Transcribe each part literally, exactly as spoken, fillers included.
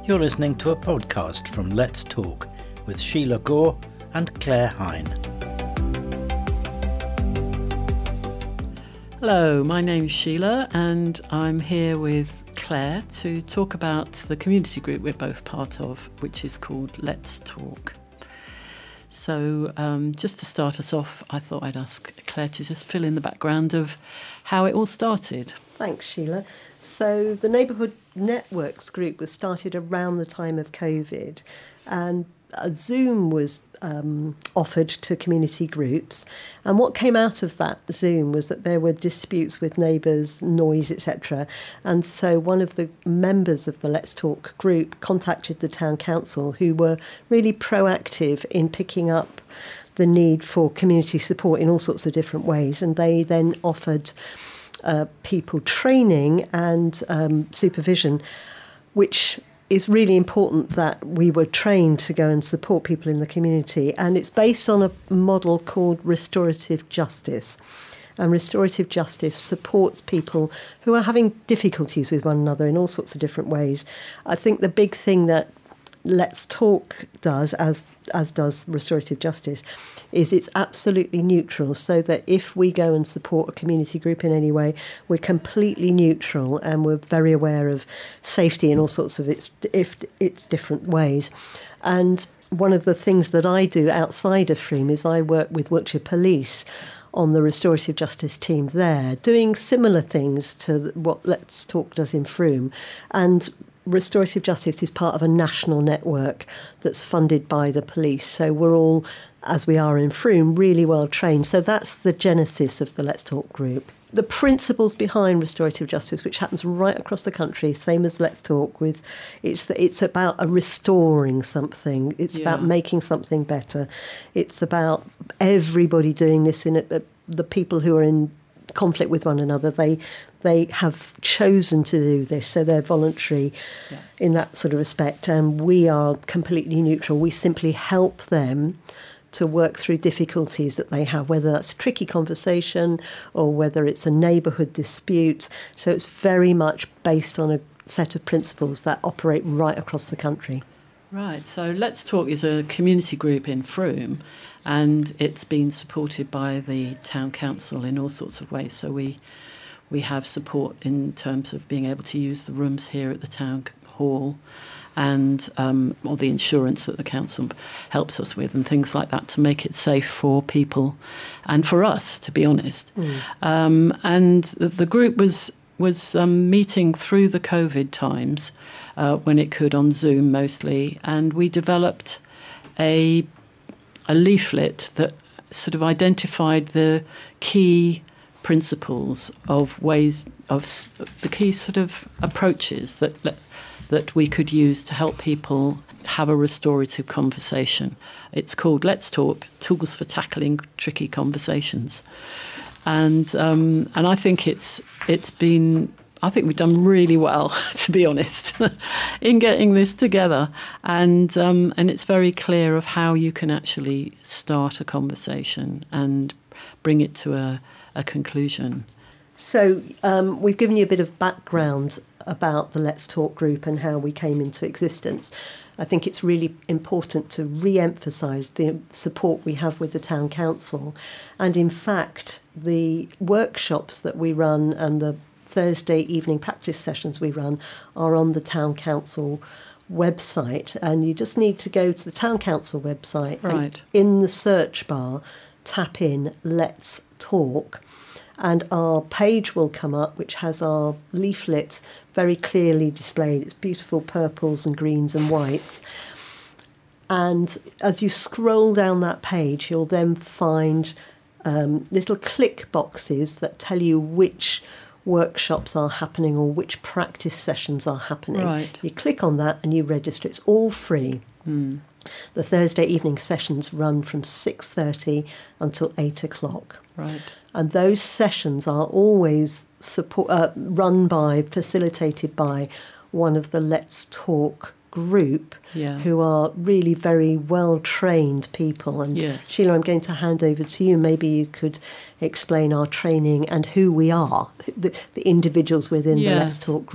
You're listening to a podcast from Let's Talk with Sheila Gore and Claire Hine. Hello, my name's Sheila and I'm here with Claire to talk about the community group we're both part of, which is called Let's Talk. So um, just to start us off, I thought I'd ask Claire to just fill in the background of how it all started. Thanks, Sheila. So the Neighbourhood Networks group was started around the time of COVID, and a Zoom was um, offered to community groups. And what came out of that Zoom was that there were disputes with neighbours, noise, et cetera. And so one of the members of the Let's Talk group contacted the town council, who were really proactive in picking up the need for community support in all sorts of different ways. And they then offered Uh, people training and um, supervision, which is really important that we were trained to go and support people in the community. And it's based on a model called restorative justice. And restorative justice supports people who are having difficulties with one another in all sorts of different ways. I think the big thing that Let's Talk does, as as does restorative justice, is it's absolutely neutral, so that if we go and support a community group in any way, we're completely neutral and we're very aware of safety in all sorts of its, if its different ways. And one of the things that I do outside of Frome is I work with Wiltshire Police on the restorative justice team there, doing similar things to what Let's Talk does in Frome. And restorative justice is part of a national network that's funded by the police. So we're all, as we are in Frome, really well trained. So that's the genesis of the Let's Talk group. The principles behind restorative justice, which happens right across the country, same as Let's Talk, with it's it's about a restoring something. It's yeah. about making something better. It's about everybody doing this in it. The people who are in conflict with one another, they they have chosen to do this, so they're voluntary yeah. in that sort of respect, and we are completely neutral. We simply help them to work through difficulties that they have, whether that's a tricky conversation or whether it's a neighbourhood dispute. So it's very much based on a set of principles that operate right across the country. Right, so Let's Talk is a community group in Frome, and it's been supported by the town council in all sorts of ways. So we we have support in terms of being able to use the rooms here at the town hall, and um, or the insurance that the council helps us with and things like that to make it safe for people and for us, to be honest. Mm. Um, and the group was was um, meeting through the COVID times uh, when it could on Zoom mostly, and we developed a a leaflet that sort of identified the key principles of ways of the key sort of approaches that that we could use to help people have a restorative conversation. It's called Let's Talk: Tools for Tackling Tricky Conversations, and um, and I think it's it's been. I think we've done really well, to be honest, in getting this together. And um, and it's very clear of how you can actually start a conversation and bring it to a, a conclusion. So um, we've given you a bit of background about the Let's Talk group and how we came into existence. I think it's really important to re-emphasise the support we have with the town council. And in fact, the workshops that we run and the Thursday evening practice sessions we run are on the town council website, and you just need to go to the town council website, right, and in the search bar tap in Let's Talk, and our page will come up which has our leaflet very clearly displayed. It's beautiful purples and greens and whites, and as you scroll down that page you'll then find um, little click boxes that tell you which workshops are happening or which practice sessions are happening. Right. You click on that and you register. It's all free. Mm. The Thursday evening sessions run from six thirty until eight o'clock. Right. And those sessions are always support, uh, run by, facilitated by one of the Let's Talk group, yeah. who are really very well-trained people. And yes. Sheila, I'm going to hand over to you. Maybe you could explain our training and who we are, the, the individuals within yes. the Let's Talk group.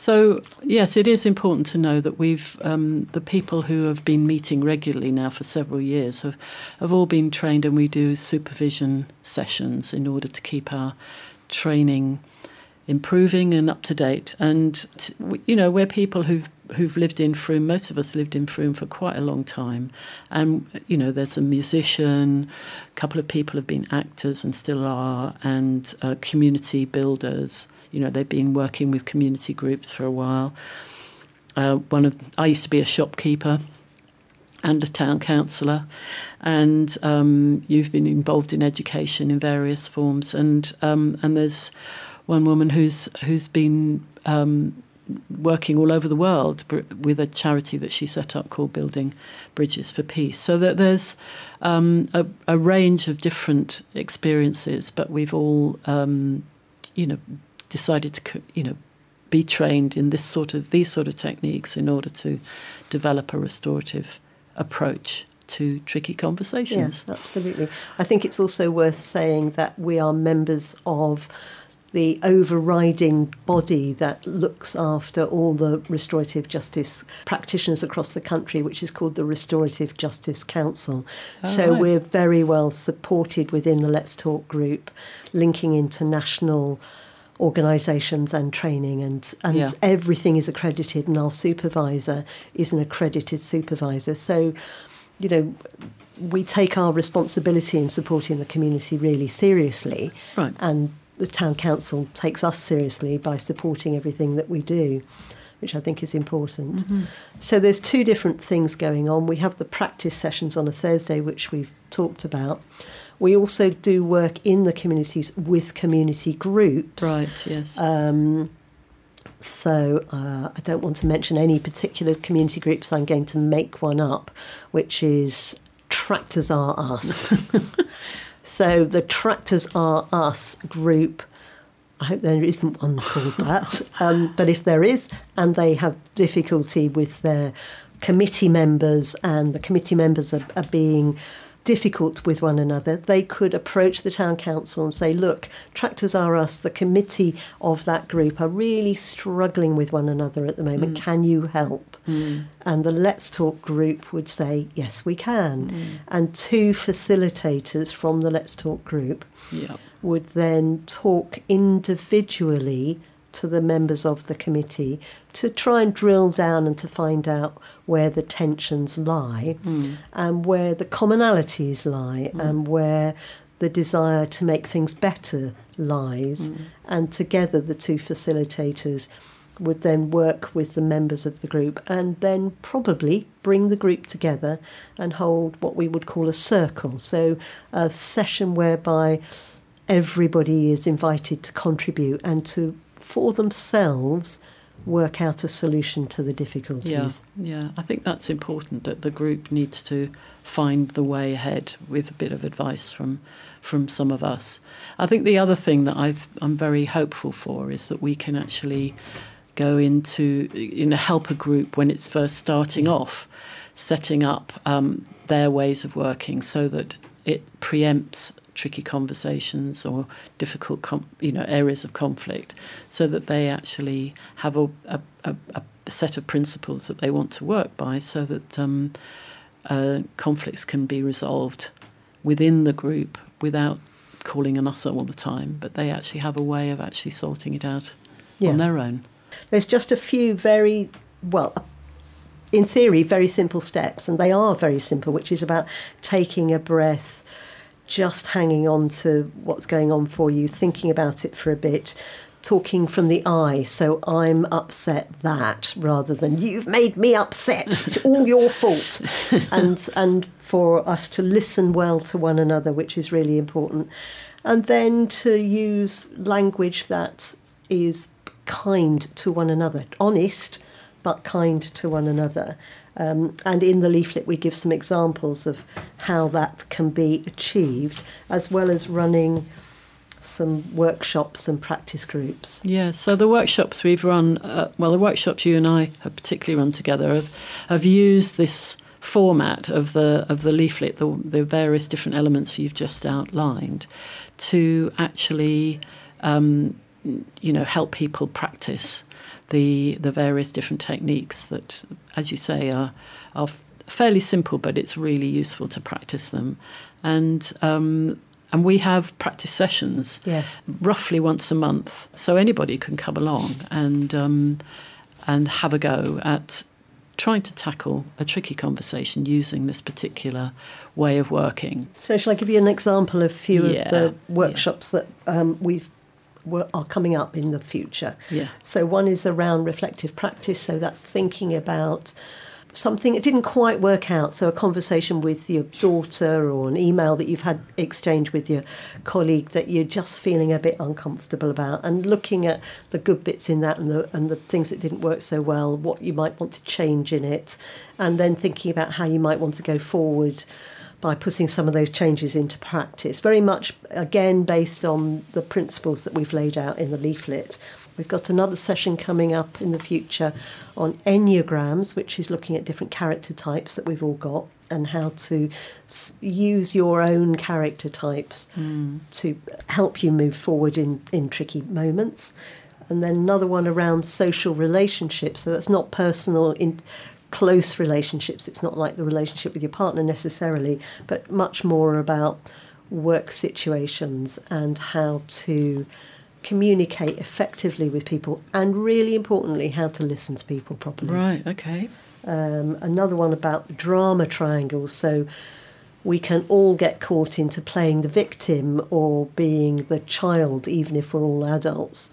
So, yes, it is important to know that we've um, the people who have been meeting regularly now for several years have, have all been trained, and we do supervision sessions in order to keep our training improving and up to date. And, you know, we're people who've who've lived in Frome. Most of us lived in Frome for quite a long time. And, you know, there's a musician, a couple of people have been actors and still are, and uh, community builders. You know, they've been working with community groups for a while. Uh, one of I used to be a shopkeeper and a town councillor, and um, you've been involved in education in various forms. And um, and there's one woman who's who's been um, working all over the world with a charity that she set up called Building Bridges for Peace. So that there's um, a, a range of different experiences, but we've all, um, you know, decided to, you know, be trained in this sort of these sort of techniques in order to develop a restorative approach to tricky conversations. Yes, absolutely. I think it's also worth saying that we are members of the overriding body that looks after all the restorative justice practitioners across the country, which is called the Restorative Justice Council. Oh, so right. We're very well supported within the Let's Talk group, linking into national organisations and training, and, and yeah. everything is accredited, and our supervisor is an accredited supervisor. So, you know, we take our responsibility in supporting the community really seriously. Right. And the town council takes us seriously by supporting everything that we do, which I think is important. Mm-hmm. So there's two different things going on. We have the practice sessions on a Thursday, which we've talked about. We also do work in the communities with community groups. Right, yes. Um, so uh, I don't want to mention any particular community groups. I'm going to make one up, which is Tractors Are Us. So the Tractors Are Us group, I hope there isn't one called that, um, but if there is, and they have difficulty with their committee members, and the committee members are, are being difficult with one another, they could approach the town council and say, look, Tractors Are Us, the committee of that group are really struggling with one another at the moment. Mm. Can you help? Mm. And the Let's Talk group would say, yes, we can. Mm. And two facilitators from the Let's Talk group yeah. would then talk individually to the members of the committee to try and drill down and to find out where the tensions lie mm. and where the commonalities lie mm. and where the desire to make things better lies. Mm. And together the two facilitators would then work with the members of the group and then probably bring the group together and hold what we would call a circle. So a session whereby everybody is invited to contribute and to, for themselves, work out a solution to the difficulties. Yeah, yeah. I think that's important, that the group needs to find the way ahead with a bit of advice from from some of us. I think the other thing that I've, I'm very hopeful for is that we can actually go into, you know, help a group when it's first starting off, setting up um, their ways of working so that it preempts tricky conversations or difficult, com- you know, areas of conflict, so that they actually have a, a, a, a set of principles that they want to work by, so that um, uh, conflicts can be resolved within the group without calling a muss all the time, but they actually have a way of actually sorting it out yeah. on their own. There's just a few very, well, in theory, very simple steps, and they are very simple, which is about taking a breath, just hanging on to what's going on for you, thinking about it for a bit, talking from the I. So I'm upset that, rather than you've made me upset, it's all your fault. and and for us to listen well to one another, which is really important. And then to use language that is kind to one another, honest, but kind to one another. Um, and in the leaflet we give some examples of how that can be achieved, as well as running some workshops and practice groups. Yeah, so the workshops we've run, uh, well, the workshops you and I have particularly run together have, have used this format of the of the leaflet, the, the various different elements you've just outlined, to actually, um, you know, help people practice the the various different techniques that, as you say, are are fairly simple, but it's really useful to practice them. And um, and we have practice sessions, yes, roughly once a month, so anybody can come along and um, and have a go at trying to tackle a tricky conversation using this particular way of working. So shall I give you an example of a few Yeah, of the workshops yeah. that um, we've were, are coming up in the future? Yeah. So one is around reflective practice, so that's thinking about something that didn't quite work out, so a conversation with your daughter or an email that you've had exchange with your colleague that you're just feeling a bit uncomfortable about, and looking at the good bits in that and the and the things that didn't work so well, what you might want to change in it, and then thinking about how you might want to go forward by putting some of those changes into practice, very much, again, based on the principles that we've laid out in the leaflet. We've got another session coming up in the future on Enneagrams, which is looking at different character types that we've all got and how to s- use your own character types mm. to help you move forward in, in tricky moments. And then another one around social relationships. So that's not personal, in close relationships. It's not like the relationship with your partner necessarily, but much more about work situations and how to communicate effectively with people, and really importantly, how to listen to people properly. Right, okay. Um, another one about the drama triangle. So we can all get caught into playing the victim or being the child, even if we're all adults,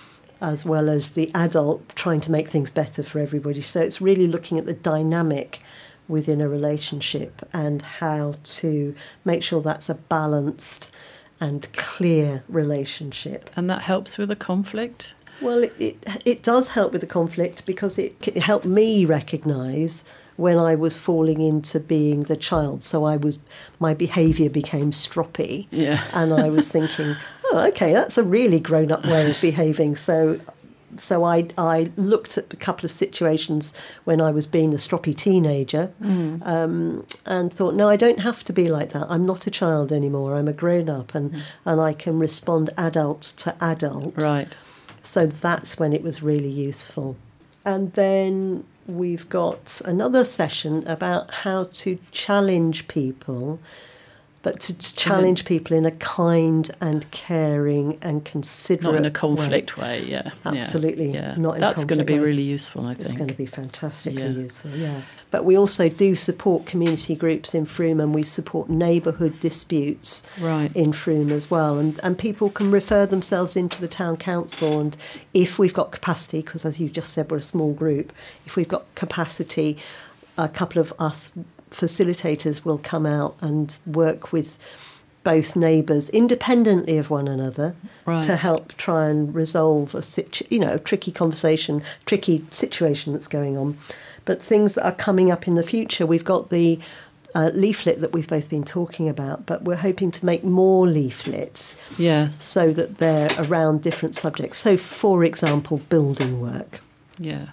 as well as the adult trying to make things better for everybody. So it's really looking at the dynamic within a relationship and how to make sure that's a balanced and clear relationship. And that helps with a conflict? Well, it, it, it does help with the conflict because it, it helped me recognise when I was falling into being the child. So I was, my behaviour became stroppy. Yeah. And I was thinking, oh, okay, that's a really grown-up way of behaving. So so I, I looked at a couple of situations when I was being the stroppy teenager mm. um, and thought, no, I don't have to be like that. I'm not a child anymore. I'm a grown-up and, mm. and I can respond adult to adult. Right. So that's when it was really useful. And then we've got another session about how to challenge people, but to challenge people in a kind and caring and considerate way. Not in a conflict way, way yeah. Absolutely. Yeah. Not in That's a conflict going to be way. really useful, I think. It's going to be fantastically yeah. useful, yeah. But we also do support community groups in Frome, and we support neighbourhood disputes right. in Frome as well. And, and people can refer themselves into the town council, and if we've got capacity, because as you just said, we're a small group, if we've got capacity, a couple of us facilitators will come out and work with both neighbours independently of one another right. to help try and resolve a situ- you know, a tricky conversation, tricky situation that's going on. But things that are coming up in the future, we've got the uh, leaflet that we've both been talking about, but we're hoping to make more leaflets yes. so that they're around different subjects. So, for example, building work. Yeah.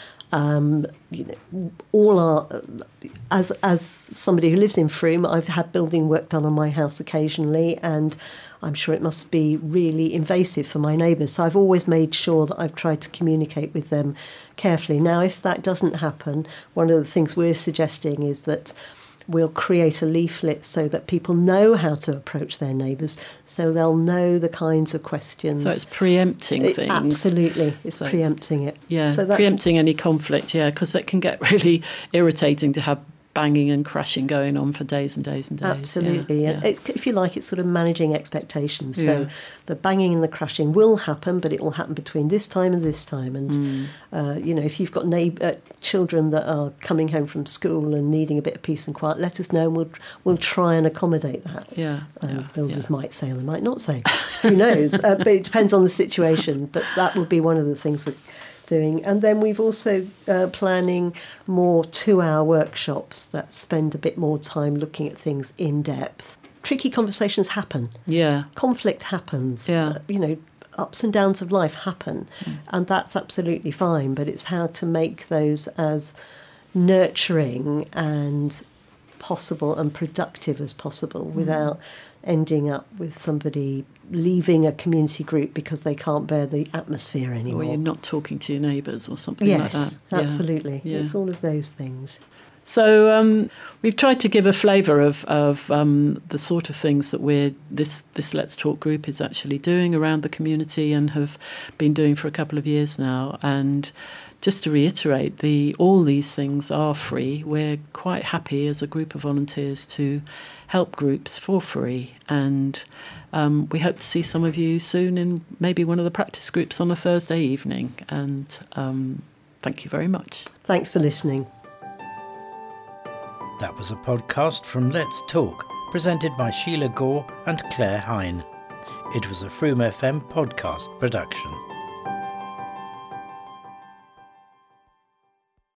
Um, you know, all our, as as somebody who lives in Frome, I've had building work done on my house occasionally, and I'm sure it must be really invasive for my neighbours. So I've always made sure that I've tried to communicate with them carefully. Now, if that doesn't happen, one of the things we're suggesting is that we'll create a leaflet so that people know how to approach their neighbours, so they'll know the kinds of questions. So it's preempting it, things. Absolutely, it's so preempting it. Yeah, so preempting any conflict, yeah, because it can get really irritating to have banging and crashing going on for days and days and days. Absolutely, yeah. yeah. yeah. It, if you like, it's sort of managing expectations. Yeah. So the banging and the crashing will happen, but it will happen between this time and this time. And, mm. uh, you know, if you've got neighbour, uh, children that are coming home from school and needing a bit of peace and quiet, let us know and we'll, we'll try and accommodate that. Yeah. Uh, yeah. builders yeah. might say or they might not say. Who knows? uh, but it depends on the situation. But that would be one of the things we're doing. And then we've also uh, planning more two-hour workshops that spend a bit more time looking at things in depth. Tricky conversations happen. Yeah. Conflict happens. Yeah. Uh, you know, ups and downs of life happen. Mm. And that's absolutely fine. But it's how to make those as nurturing and possible and productive as possible mm. without ending up with somebody leaving a community group because they can't bear the atmosphere anymore. Or you're not talking to your neighbours or something yes, like that. Yeah. Absolutely. Yeah. It's all of those things. So um, we've tried to give a flavour of, of um, the sort of things that we're this this Let's Talk group is actually doing around the community and have been doing for a couple of years now. And just to reiterate, the all these things are free. We're quite happy as a group of volunteers to help groups for free, and um, we hope to see some of you soon in maybe one of the practice groups on a Thursday evening. And um, thank you very much. Thanks for listening. That was a podcast from Let's Talk, presented by Sheila Gore and Claire Hine. It was a Frome F M podcast production.